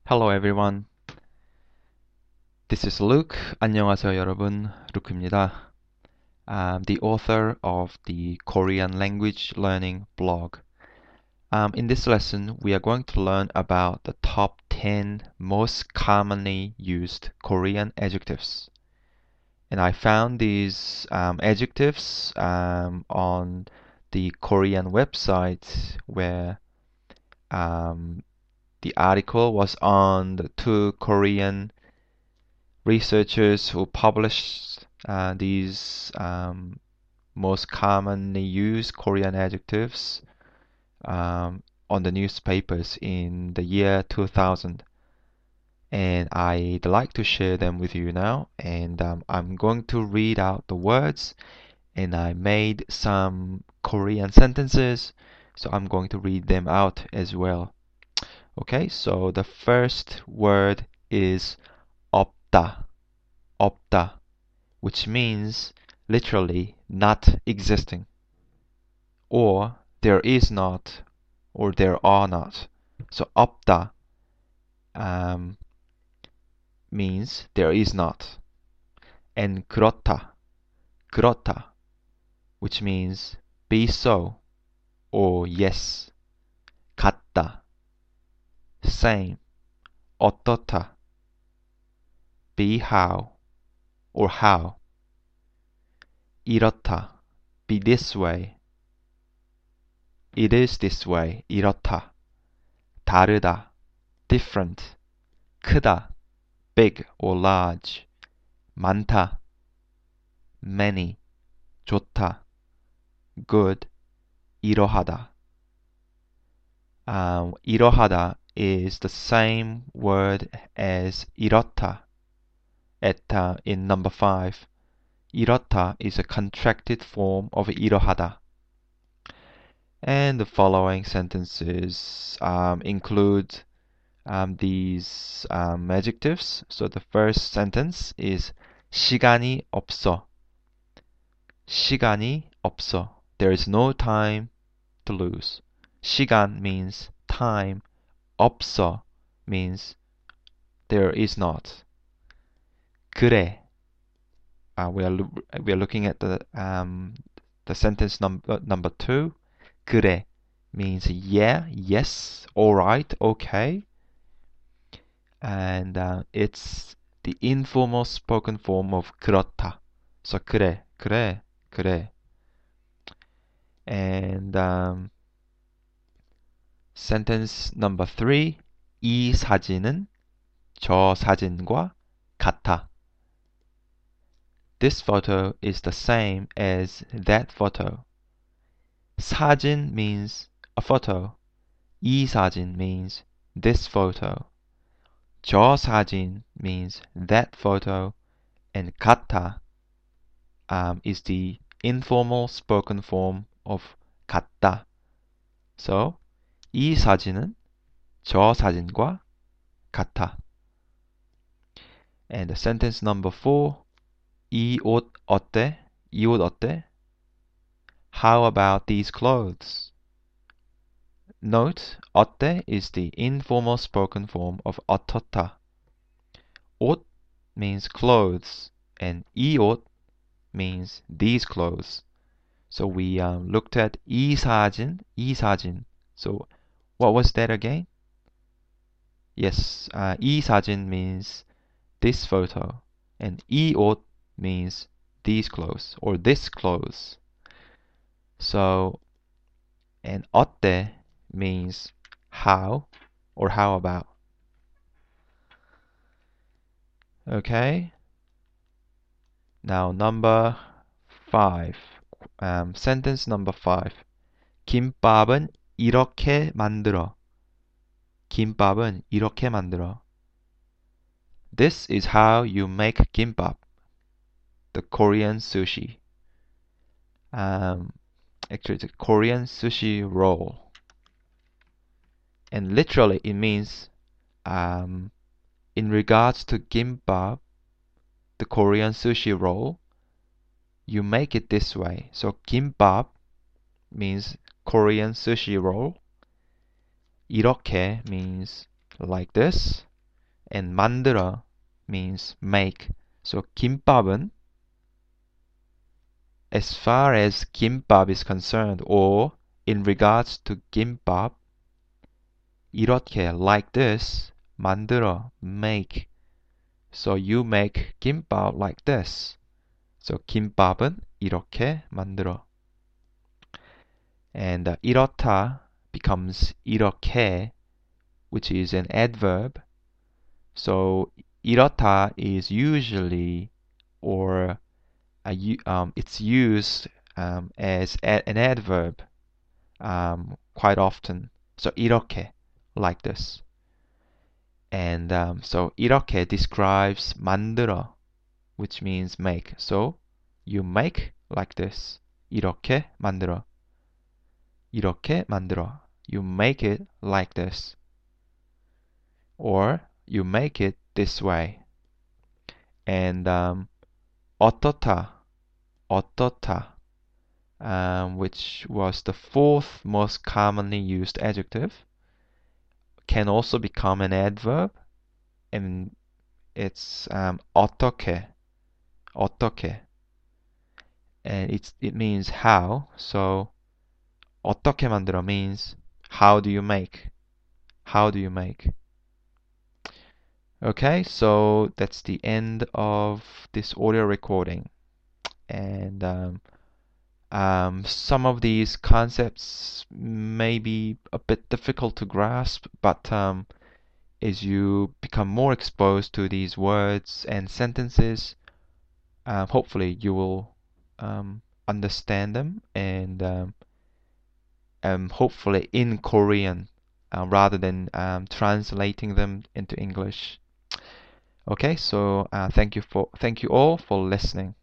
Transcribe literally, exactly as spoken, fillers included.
Hello everyone. This is Luke. 안녕하세요 여러분. 루크입니다. I'm the author of the Korean language learning blog. Um, in this lesson, we are going to learn about the top ten most commonly used Korean adjectives. And I found these um, adjectives um, on the Korean website where um, the article was on the two Korean researchers who published uh, these um, most commonly used Korean adjectives um, on the newspapers in the year two thousand. And I'd like to share them with you now. And um, I'm going to read out the words, and I made some Korean sentences, so I'm going to read them out as well. Okay, so the first word is 없다. 없다, which means literally not existing, or there is not, or there are not. So 없다 um, means there is not. And 그렇다, 그렇다, which means be so, or yes. 같다, same. 어떻다, be how, or how. 이렇다, be this way. It is this way. 이렇다. 다르다, different. 크다, big or large. 많다, many. 좋다, good. 이러하다. Um, 이러하다 is the same word as 이렇다 at uh, in number five. 이렇다 is a contracted form of 이러하다. And the following sentences um, include um, these um, adjectives. So the first sentence is 시간이 없어. 시간이 없어. There is no time to lose. 시간 means time. 없어 means there is not. 그래. Uh, we are we are looking at the um, the sentence number number two. 그래 means yeah, yes, all right, okay. And uh, it's the informal spoken form of 그렇다. So 그래, 그래, 그래. And um, sentence number three. 이 사진은 저 사진과 같아. This photo is the same as that photo. 사진 means a photo. 이 사진 means this photo. 저 사진 means that photo. And 같아 um, is the informal spoken form of 같다. So, 이 사진은 저 사진과 같아. And the sentence number four. 이 옷 어때? 이 옷 어때? How about these clothes? Note, 어때 is the informal spoken form of 어떻다. 옷 means clothes, and 이 옷 means these clothes. So we um, looked at 이 사진, 이 사진. So what was that again? Yes, uh, 이 사진 means this photo, and 이 옷 means these clothes or this clothes. So, and 어때 means how or how about. Okay. Now number five. Um, sentence number five. 김밥은 이렇게 만들어. 김밥은 이렇게 만들어. This is how you make kimbap, the Korean sushi. Um, actually, it's a Korean sushi roll. And literally, it means um, in regards to kimbap, the Korean sushi roll, you make it this way. So kimbap means Korean sushi roll. 이렇게 means like this. and 만들어 means make. So 김밥은, as far as 김밥 is concerned, or in regards to 김밥, 이렇게, like this, 만들어, make. So you make 김밥 like this. So 김밥은 이렇게 만들어. And uh, 이렇다 becomes 이렇게, which is an adverb. So 이렇다 is usually, or uh, um, it's used um, as a, an adverb um, quite often. So 이렇게, like this. And um, so 이렇게 describes 만들어, which means make. So you make like this. 이렇게 만들어. 이렇게 만들어. You make it like this. Or you make it this way. And um, 어떻다, 어떻다, um, which was the fourth most commonly used adjective, can also become an adverb, and it's um, 어떻게, 어떻게, and it's it means how. So 어떻게 만들어 means how do you make, how do you make. Okay, so that's the end of this audio recording, and um, um, some of these concepts may be a bit difficult to grasp, but um, as you become more exposed to these words and sentences, um, hopefully you will um, understand them, and um, um, hopefully in Korean uh, rather than um, translating them into English. Okay, so uh, thank you for thank you all for listening.